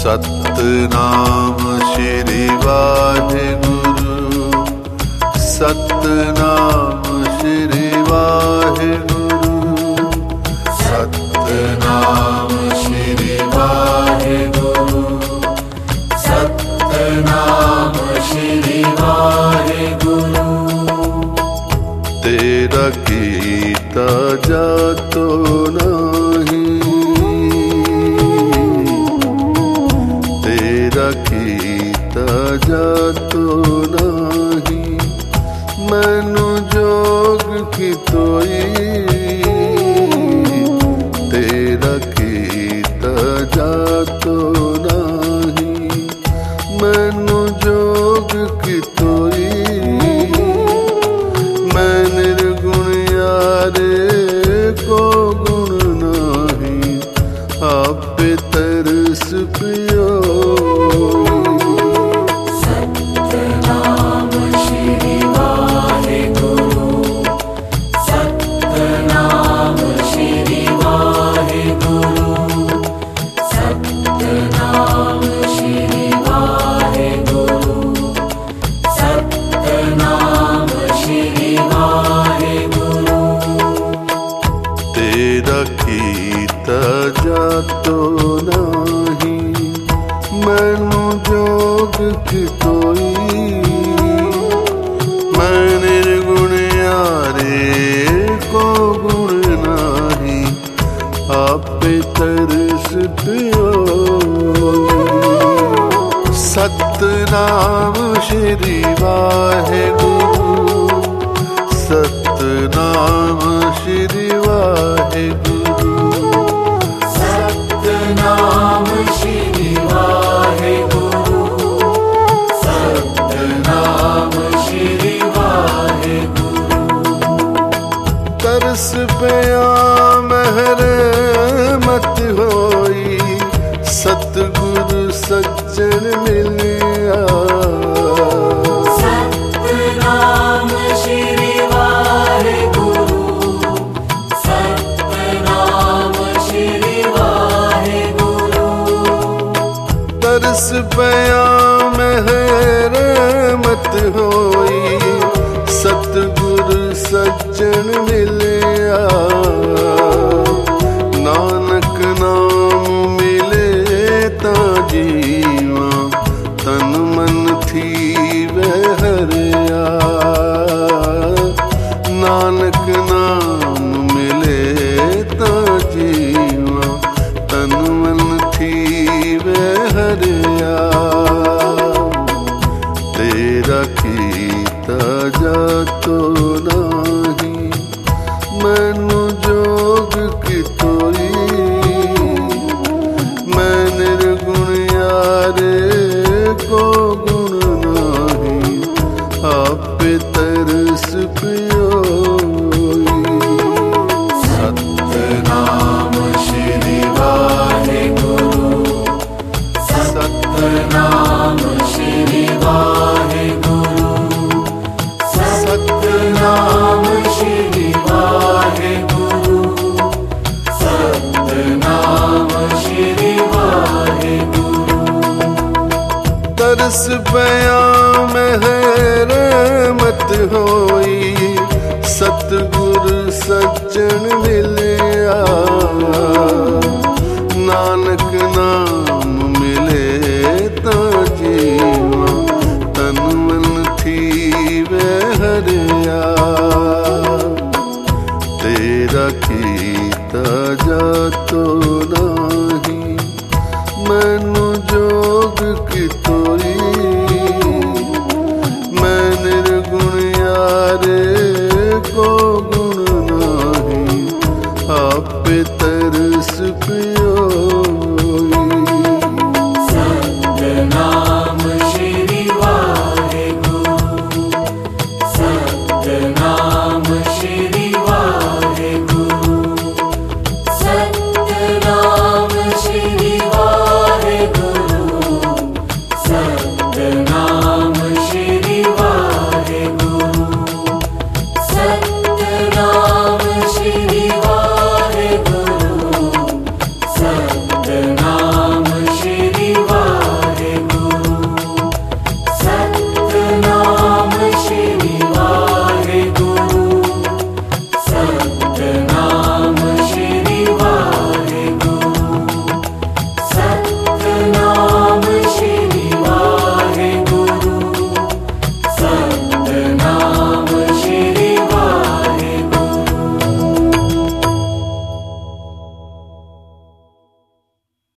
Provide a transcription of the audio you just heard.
सतनाम श्री वाहिगुरु, सतनाम श्री वाहिगुरु, सतनाम श्री वाहिगुरु, सतनाम श्री वाहिगुरु। तेरा कीता जातो नहीं, कीता जातो नहीं, मैनू जोग की तोई। तेरा कीता जातो नहीं, मैनू जोग की तोई। मैं निर्गुण यारे को गुण नहीं, आपे तरस पियो। जातो नहीं, मैनू जोग की तोई। मैं निर्गुण यारे को गुण नहीं, आपे तरस पियो। सतनाम श्री वाहिगुरु, सतनाम श्री वाहिगुरु, सतनाम श्री वाहिगुरु, सतनाम श्री वाहिगुरु। तरस पिया महर मत होई, सतगुरु सज्जन मिलिया। सतनाम श्री वाहिगुरु, सतनाम श्री वाहिगुरु। तरस पिया महर मत होई, सतगुरु सज्जन मिलिया। नानक नाम मिले ता जीवा, तन मन थी वह हरिया। नानक नाम मिले ता जीवा, तन मन थी वह हरिया। तेरा कीता जातो नहीं, मैनू जोग की तोई। मैं निर्गुण यारे को गुण नहीं, आपे तरस पियो। सतनाम श्री वाहिगुरु, सतनाम श्री वाहिगुरु, सतनाम श्री वाहिगुरु, सतनाम श्री वाहिगुरु। तरस पिया महर मत होई, सतगुरु सज्जन मिलिया। नानक नाम मिले ता जीवा, तन मन थी वह हरिया। तेरा कीता जातो